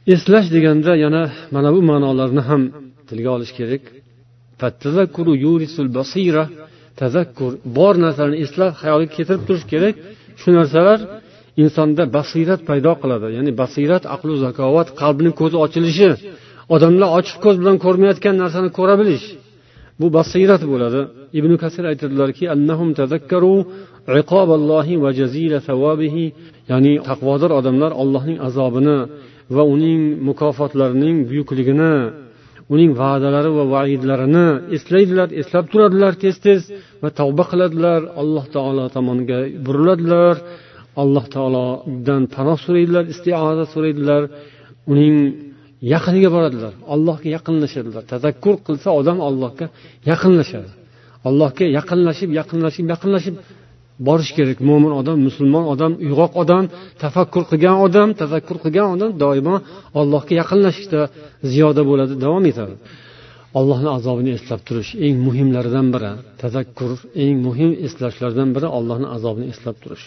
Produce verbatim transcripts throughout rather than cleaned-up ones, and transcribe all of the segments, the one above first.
Eslash deganda yana mana bu ma'nolarni ham tilga olish kerak. Fattazakkuru yurisul basira, tazakkur bor narsalarni eslab xayolga keltirib turish kerak. Shu narsalar insonda basirat paydo qiladi. Ya'ni basirat, aql va zakovat, qalbning ko'zi ochilishi, odamlar ochiq ko'z bilan ko'rmayotgan narsani ko'ra bilish. Bu basirat bo'ladi. Ibn Kasir aytadilarki, annahum tazakkaru iqoballohi va jazila savobihi, ya'ni taqvodor odamlar Allohning azobini va uning mukofotlarining buyukligini, uning va'dalari va va'idlarini eslaydilar, eslab turadilar tez-tez va tavba qiladilar, Alloh taolo tomoniga buriladilar, Alloh taolodan panoh so'raydilar, isti'oza so'raydilar, uning yaqiniga boradilar, Allohga yaqinlashadilar. Tazakkur qilsa odam Allohga yaqinlashadi. Allohga yaqinlashib, yaqinlashib, yaqinlashib borish kerak. Mo'min odam, musulmon odam, uyg'oq odam, tafakkur qilgan odam, tazakkur qilgan odam doimo Allohga yaqinlashishda ziyoda bo'ladi, davom etadi. Allohning azobini eslab turish eng muhimlaridan biri. Tazakkur eng muhim eslashlardan biri Allohning azobini eslab turish.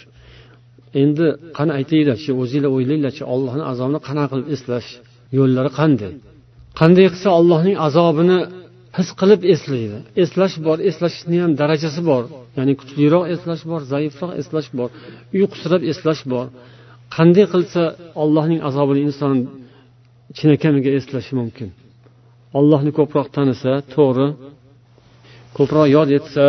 Endi qani aytinglar-chi, o'zingizlar o'ylanglar-chi, Allohning azobini qanaqa qilib eslash yo'llari qanday? Qanday qilsa Allohning azobini his qilib eslaydi. Eslash bor, eslashning ham darajasi bor. Ya'ni kuchliroq eslash bor, zaifroq eslash bor, uyqusirab eslash bor. Qanday qilsa Allohning azobini inson chinakamiga eslashi mumkin? Allohni ko'proq tanisa, to'g'ri, ko'proq yod etsa,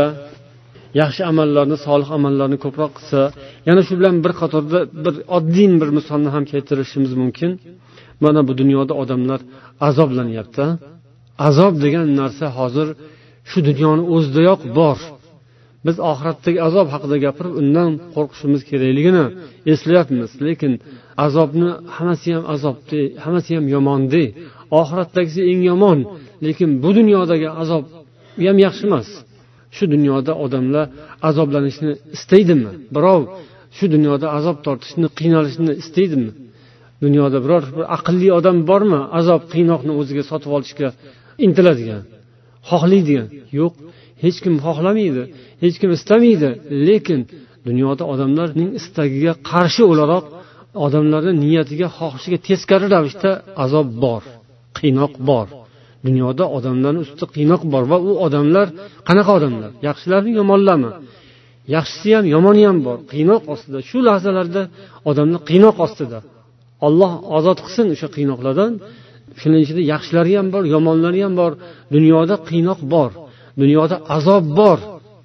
yaxshi amallarni, solih amallarni ko'proq qilsa, yana shu bilan bir qatorda bir oddiy bir misolni ham keltirishimiz mumkin. Mana bu dunyoda odamlar azoblanyapti. Azob degan narsa hozir shu dunyoning o'zidayoq bor. Biz oxiratdagi azob haqida gapirib, undan qo'rqishimiz kerakligini eslayapmiz. Lekin azobni hammasi ham azobdi, hammasi ham yomondi. Oxiratdagisi eng yomon, lekin bu dunyodagi azob ham yaxshi emas. Shu dunyoda odamlar azoblanishni istaydimi? Birov shu dunyoda azob tortishni, qiynalishni istaydimi? Dunyoda biror bir aqlli odam bormi? Azob, qiynoqni o'ziga sotib olishga intiladigan, xohlaydigan? Yo'q, hech kim xohlamaydi, hech kim istamaydi. Lekin dunyoda odamlarning istagiga qarshi o'laroq, odamlarning niyatiga, xohishiga teskari ravishda azob bor, qiynoq bor. Dunyoda odamlarning ustida qiynoq bor va u odamlar qanaqa odamlar? Yaxshilarmi, yomonlarmi? Yaxshisi ham, yomoni ham bor. Qiynoq ostida, shu lahzalarda odamlar qiynoq ostida. Alloh ozod qilsin o'sha qiynoqlardan. Shuning ichida yaxshilari ham bor, yomonlari ham bor. Dunyoda qiynoq bor, dunyoda azob bor.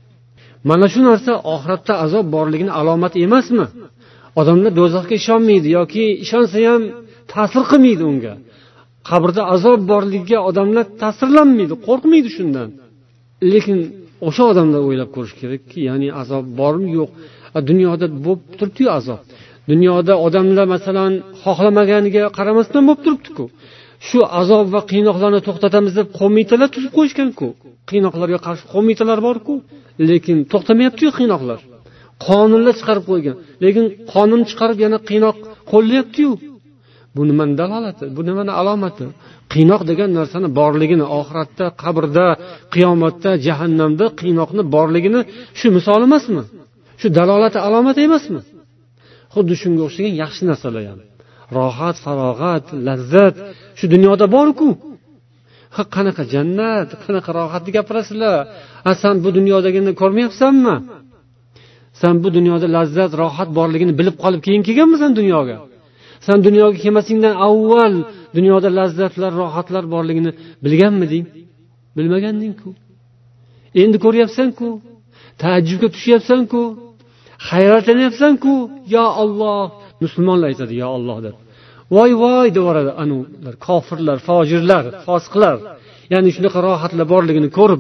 Mana shu narsa oxiratda azob borligini alomati emasmi? Odamlar do'zaxga ishonmaydi yoki ishonsa ham ta'sir qilmaydi unga. Qabrda azob borligiga odamlar ta'sirlanmaydi, qo'rqmaydi shundan. Lekin o'sha odamlar o'ylab ko'rish kerakki, ya'ni azob bormi, yo'q. Dunyoda bo'lib turibdi-ku azob. Dunyoda odamlar masalan xohlamaganiga qaramasdan bo'lib turibdi-ku. Shu azob va qiynoqlarni to'xtatamiz deb qo'mitalar tuzib qo'yishgan-ku. Qiynoqlarga qarshi qo'mitalar bor-ku, lekin to'xtamayapti-ku qiynoqlar. Qonunlar chiqarib qo'ygan, lekin qonun chiqarib yana qiynoq qo'llayapti-ku. Bu nimaning dalolati? Bu nimaning alomati? Qiynoq degan narsani borligini, oxiratda, qabrda, qiyomatda, jahannamda qiynoqni borligini shu misol emasmi? Shu dalolati, alomati emasmi? Xuddi shunga o'xshagan yaxshi narsalar ham. Rohat, farog'at, lazzat shu dunyoda bor-ku. Ha, qanaqa jannat, qanaqa rohatni gapirasizlar? Ha, sen bu dunyodagini ko'rmayapsanmi? Sen bu dunyoda lazzat, rohat borligini bilib qolib keyin kelganmisan dunyoga? Sen dunyoga kelmasingdan avval dunyoda lazzatlar, rohatlar borligini bilganmiding? Bilmaganding-ku. Endi ko'ryapsan-ku. Taajjubga tushyapsan-ku. Hayratlanyapsan-ku. Ya Alloh, musulmonlar aytadi ya Alloh deb. Voy voy devoradi anular, kofirlar, fojirlar, fosiqlar. Ya'ni shunaqa rohatlar borligini ko'rib,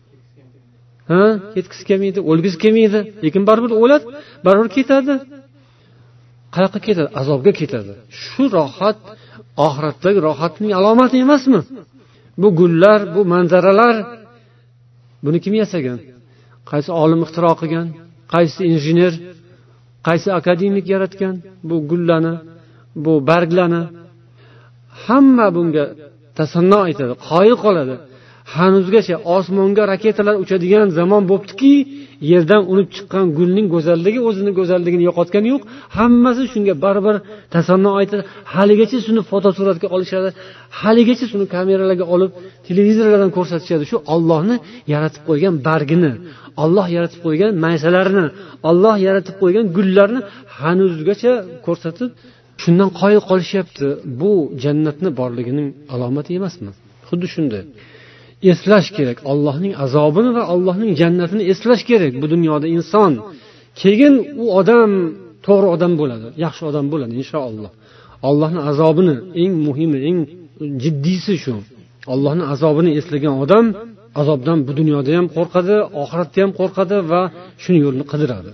ha, ketkisi kelmaydi, o'lgisi kelmaydi, lekin baribir o'ladi, baribir ketadi. Qayoqqa ketadi? Azobga ketadi. Shu rohat oxiratdagi rohatning alomati emasmi? Bu gullar, bu manzaralar, buni kim yasagan? Qaysi olim ixtiro qilgan? Qaysi injener, qaysi akademik yaratgan bu gullarni, bu barglarni? Hamma bunga tasanno aytadi, qoyil qoladi. hanuzgacha osmonga raketalar uchadigan zamon bo'ptiki, yerdan unib chiqqan gulning go'zalligi o'zini go'zalligini yo'qotgani yo'q. Hammasi shunga baribir tasanno aytadi. Haligacha shuni fotosuratga olishadi, haligacha shuni kameralarga olib televizorlardan ko'rsatishadi. Shu Allohni yaratib qo'ygan bargini, Alloh yaratib qo'ygan maysalarini, Alloh yaratib qo'ygan gullarni hanuzgacha ko'rsatib, shundan qoyil qolishyapti. Bu jannatni borligining alomati emasmi? Xuddi shunday. Eslash kerak Allohning azobini va Allohning jannatini eslash kerak bu dunyoda inson. Keyin u odam to'g'ri odam bo'ladi, yaxshi odam bo'ladi inshaalloh. Allohning azobini eng muhimi, eng jiddiysi shu. Allohning azobini eslagan odam azobdan bu dunyoda ham qo'rqadi, oxiratda ham qo'rqadi va shuni yo'lni qidiradi.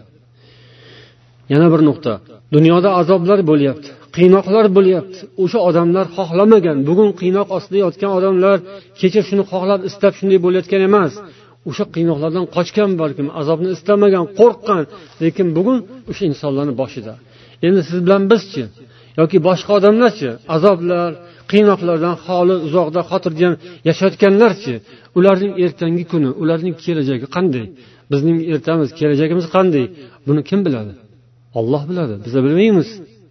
Yana bir nuqta. Dunyoda azoblar bo'lyapti, qiynoqlar bo'lyapti. O'sha odamlar xohlamagan, bugun qiynoq ostida yotgan odamlar kecha shuni xohlab, istab shunday bo'layotgan emas. O'sha qiynoqlardan qochgan balkim, azobni istamagan, qo'rqqan, lekin bugun o'sha insonlarning boshida. Endi siz bilan bizchi yoki boshqa odamlarchi, azoblar, qiynoqlardan xoli uzoqda xotirjam yashayotganlarchi, ularning ertangi kuni, ularning kelajagi qanday? Bizning ertamiz, kelajagimiz qanday? Buni kim biladi? Alloh biladi, biz bilmaymiz.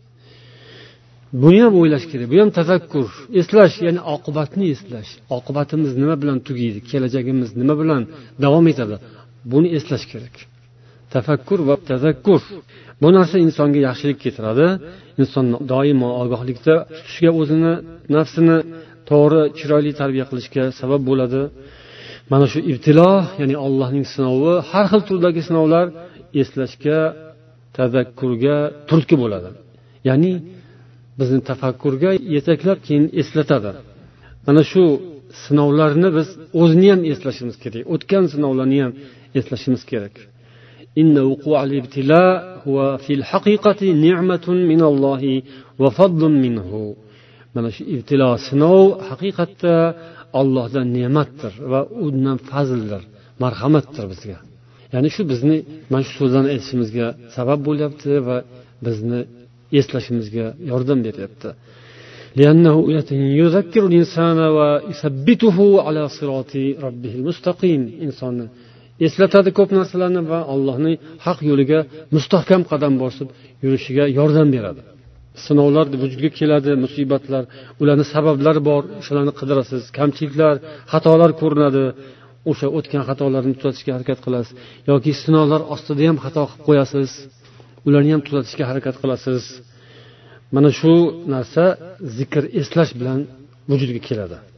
Buni ham o'ylash kerak. Bu ham tafakkur, eslash, ya'ni oqibatni eslash. Oqibatimiz nima bilan tugaydi? Kelajagimiz nima bilan davom etadi? Buni eslash kerak. Tafakkur va tazakkur. Bu narsa insonga yaxshilik keltiradi. Inson doimo ogohlikda tutishga, o'zini, nafsini to'g'ri, chiroyli tarbiya qilishga sabab bo'ladi. Mana shu ibtilo, ya'ni Allohning sinovi, har xil turdagi sinovlar eslashga, tazakkurga turtki bo'ladi. Ya'ni bizni tafakkurga yetaklab keyin eslatadi. Mana shu sinovlarni biz o'zini ham eslashimiz kerak. O'tgan sinovlarni ham eslashimiz kerak. Inna wuqu'al ibtila huwa fil haqiqati ni'matun minallohi va fadlun minhu. Mana shu ibtilo, sinov haqiqatda Allohdan ne'matdir va undan fazldir, marhamatdir bizga. Ya'ni shu bizni mana shu so'zlarni aytishimizga sabab bo'lyapti va bizni eslashimizga yordam beryapti. Li'annahu yuzakkiru al-insana va yusabbituhu ala sirati rabbihil mustaqim. Insonni eslatadi ko'p narsalarni va Allohning haq yo'liga mustahkam qadam bosib yurishiga yordam beradi. Sinovlar vujudga keladi, musibatlar, ularning sabablari bor, o'shalarni qidirasiz. Kamchiliklar, xatolar ko'rinadi. O'sha o'tgan xatolarni tuzatishga harakat qilasiz yoki sinovlar ostida ham xato qilib qo'yasiz. Ularni ham tuzatishga harakat qilasiz. Mana shu narsa zikr, eslash bilan vujudga keladi.